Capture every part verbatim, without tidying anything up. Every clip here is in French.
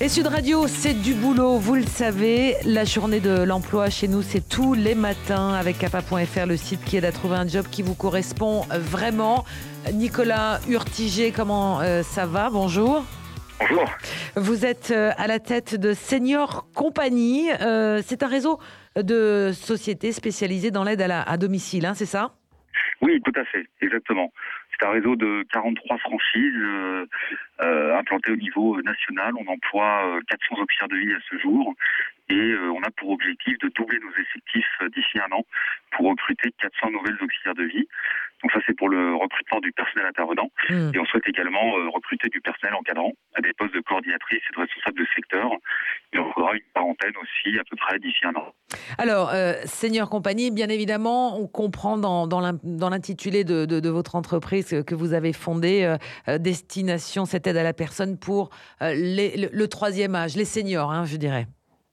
Et Sud Radio, c'est du boulot, vous le savez. La journée de l'emploi chez nous, c'est tous les matins avec capa point f r, le site qui aide à trouver un job qui vous correspond vraiment. Nicolas Urtiger, comment euh, ça va? Bonjour. Bonjour. Vous êtes euh, à la tête de Senior Compagnie. Euh, c'est un réseau de sociétés spécialisées dans l'aide à, la, à domicile, hein, c'est ça? Oui, tout à fait, exactement. C'est un réseau de quarante-trois franchises euh, euh, implanté au niveau national. On emploie euh, quatre cents auxiliaires de vie à ce jour et euh, on a pour objectif de doubler nos effectifs euh, d'ici un an pour recruter quatre cents nouvelles auxiliaires de vie. Donc ça, c'est pour le recrutement du personnel intervenant. Mmh. Et on souhaite également euh, recruter du personnel encadrant à des postes de coordinatrice et de responsable de secteur. Et on fera une quarantaine aussi à peu près d'ici un an. Alors, euh, Senior Compagnie, bien évidemment, on comprend dans, dans, dans l'intitulé de, de, de votre entreprise que vous avez fondée, euh, Destination, cette aide à la personne pour euh, les, le, le troisième âge, les seniors, hein, je dirais.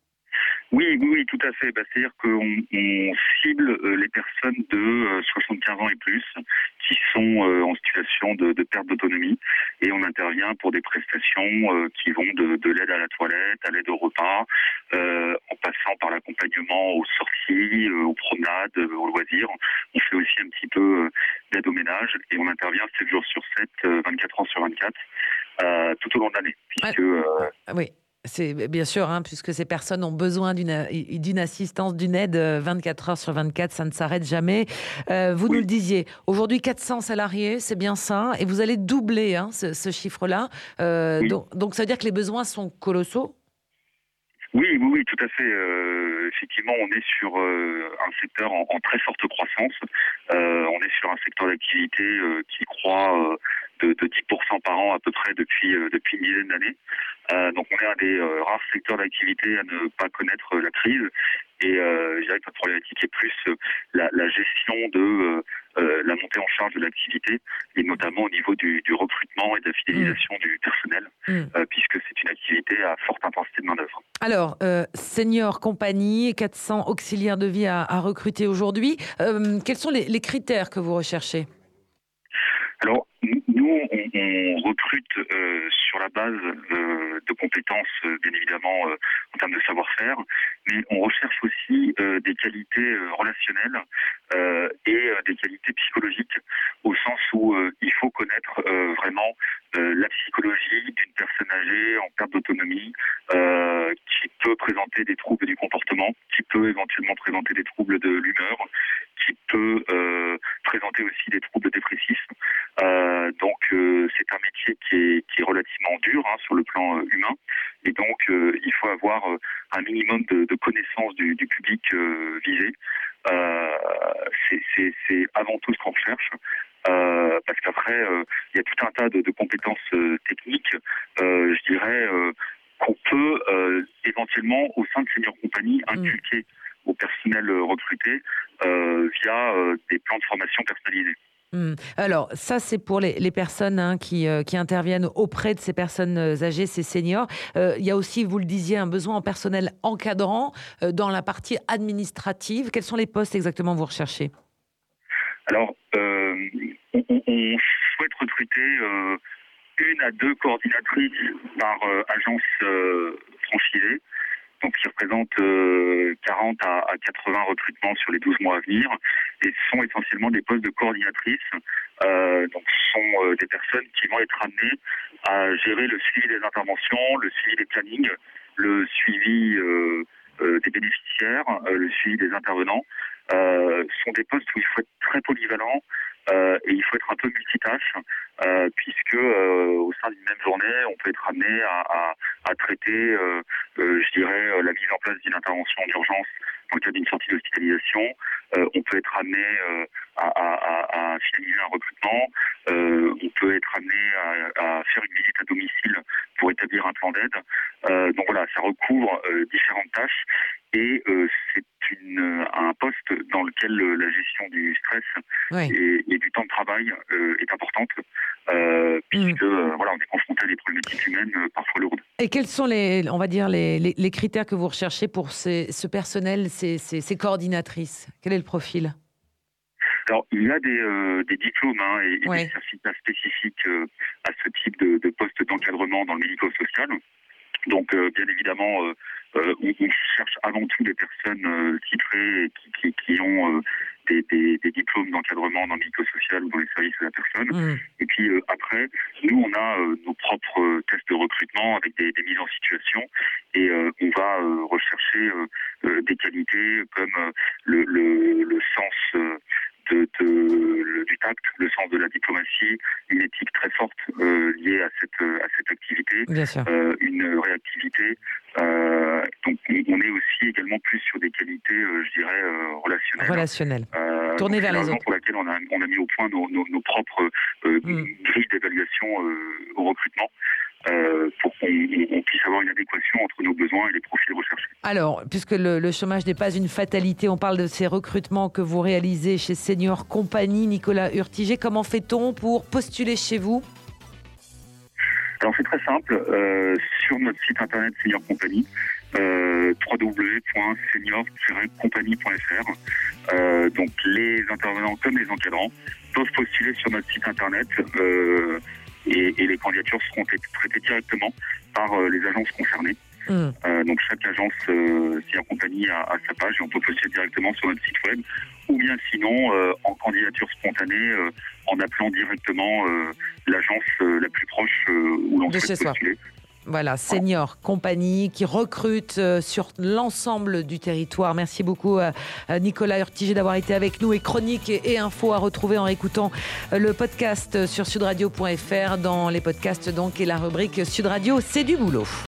Oui, oui, oui, tout à fait. Bah, c'est-à-dire qu'on on cible euh, les personnes de euh, soixante-quinze ans et plus qui sont euh, en situation de, de perte d'autonomie et on intervient pour des prestations euh, qui vont de, de l'aide à la toilette, à l'aide au repas, euh, en passant par l'accompagnement aux sorties, euh, aux promenades, euh, aux loisirs. On fait aussi un petit peu euh, d'aide au ménage et on intervient sept jours sur sept, euh, vingt-quatre heures sur vingt-quatre, euh, tout au long de l'année. Puisque, euh, oui. C'est bien sûr, hein, puisque ces personnes ont besoin d'une, d'une assistance, d'une aide vingt-quatre heures sur vingt-quatre, ça ne s'arrête jamais. Euh, vous oui. nous le disiez, aujourd'hui quatre cents salariés, c'est bien ça, et vous allez doubler hein, ce, ce chiffre-là. Euh, oui. donc, donc ça veut dire que les besoins sont colossaux? Oui, oui, oui, tout à fait. Euh, effectivement, on est sur euh, un secteur en, en très forte croissance. Euh, on est sur un secteur d'activité euh, qui croît euh, de, de dix pour cent par an à peu près depuis euh, depuis une dizaine d'années. Euh, donc, on est un des euh, rares secteurs d'activité à ne pas connaître la crise. Et euh, je dirais que notre problématique est plus euh, la, la gestion de euh, euh, la montée en charge de l'activité, et notamment au niveau du, du recrutement et de la fidélisation mmh. du personnel, mmh. euh, puisque c'est une activité à forte intensité de main-d'œuvre. Alors, euh, Senior Compagnie, quatre cents auxiliaires de vie à, à recruter aujourd'hui. Euh, quels sont les, les critères que vous recherchez? Alors, nous, on, on recrute euh, sur la base euh, de compétences, euh, bien évidemment, euh, en termes de savoir-faire, mais on recherche aussi euh, des qualités euh, relationnelles euh, et euh, des qualités psychologiques, au sens où euh, il faut connaître euh, vraiment euh, la psychologie d'une personne âgée en perte d'autonomie, euh, qui peut présenter des troubles du comportement, qui peut éventuellement présenter des troubles de l'humeur, qui peut euh, présenter aussi des troubles dépressifs. Euh, donc euh, c'est un métier qui est, qui est relativement dur hein, sur le plan euh, humain, et donc euh, il faut avoir euh, un minimum de, de connaissance du, du public euh, visé. Euh, c'est, c'est, c'est avant tout ce qu'on recherche, euh, parce qu'après euh, il y a tout un tas de, de compétences euh, techniques, euh, je dirais, euh, qu'on peut euh, éventuellement au sein de Senior Compagnie inculquer mmh. au personnel recruté euh, via euh, des plans de formation personnalisés. Mmh. Alors, ça, c'est pour les, les personnes hein, qui, euh, qui interviennent auprès de ces personnes âgées, ces seniors. Euh, il y a aussi, vous le disiez, un besoin en personnel encadrant euh, dans la partie administrative. Quels sont les postes exactement que vous recherchez? Alors, euh, on, on souhaite recruter euh, une à deux coordinatrices par euh, agence euh, franchisée. Donc, qui représente euh, quarante à quatre-vingts recrutements sur les douze mois à venir. Et ce sont essentiellement des postes de coordinatrices. Euh, donc, ce sont euh, des personnes qui vont être amenées à gérer le suivi des interventions, le suivi des plannings, le suivi euh, euh, des bénéficiaires, euh, le suivi des intervenants. Euh, ce sont des postes où il faut être très polyvalent euh, et il faut être un peu multitâche, euh, puisque euh, au sein d'une même journée, on peut être amené à, à, à traiter, euh, euh, je dirais, la mise en place d'une intervention d'urgence dans le cadre d'une sortie d'hospitalisation. Euh, on peut être amené euh, à, à, à finaliser un recrutement. Euh, on peut être amené à, à faire une visite à domicile pour établir un plan d'aide. Euh, donc voilà, ça recouvre euh, différentes tâches et euh, c'est une, un poste dans lequel la gestion du stress oui. et, et du temps de travail euh, est importante, euh, puisque mmh. euh, voilà, on est confronté à des problématiques humaines euh, parfois lourdes. Et quels sont les, on va dire, les, les, les critères que vous recherchez pour ces, ce personnel, ces, ces, ces coordinatrices? Quel est le profil? Alors, il y a des, euh, des diplômes hein, et, et ouais. des certificats spécifiques euh, à ce type de, de poste d'encadrement dans le médico-social. Donc, Donc, euh, bien évidemment, euh, euh, on, on cherche avant tout des personnes euh, titrées qui, qui, qui ont euh, des, des, des diplômes d'encadrement dans le médico-social ou dans les services à la personne. Mmh. Et puis euh, après, nous, on a euh, nos propres euh, tests de recrutement avec des, des mises en situation et euh, on va euh, rechercher euh, euh, des qualités comme euh, le, le, le sens euh, de, de, le, du tact, le sens de la diplomatie, une éthique très forte euh, liée à cette, à cette activité, euh, une réactivité. Euh, donc on est aussi également plus sur des qualités, euh, je dirais, euh, relationnelles. Relationnelles. Euh, Tourner vers les autres. C'est la raison pour laquelle on a, on a mis au point nos, nos, nos propres euh, mm. grilles d'évaluation euh, au recrutement. Euh, pour qu'on on puisse avoir une adéquation entre nos besoins et les profils recherchés. Alors, puisque le, le chômage n'est pas une fatalité, on parle de ces recrutements que vous réalisez chez Senior Compagnie. Nicolas Urtiger, comment fait-on pour postuler chez vous ? Alors c'est très simple, euh, sur notre site internet Senior Compagnie, euh, w w w point senior tiret compagnie point f r. Euh, donc les intervenants comme les encadrants peuvent postuler sur notre site internet euh, et, et les candidatures seront traitées directement par euh, les agences concernées. Mmh. Euh, donc chaque agence euh, Senior Compagnie a, a sa page et on peut postuler directement sur notre site web ou bien sinon euh, en candidature spontanée euh, en appelant directement euh, l'agence euh, la plus proche euh, où l'on souhaite postuler. Voilà, Senior Compagnie qui recrute euh, sur l'ensemble du territoire. Merci beaucoup euh, Nicolas Urtiger d'avoir été avec nous et chroniques et, et infos à retrouver en écoutant euh, le podcast sur sudradio point f r dans les podcasts donc et la rubrique Sud Radio, c'est du boulot.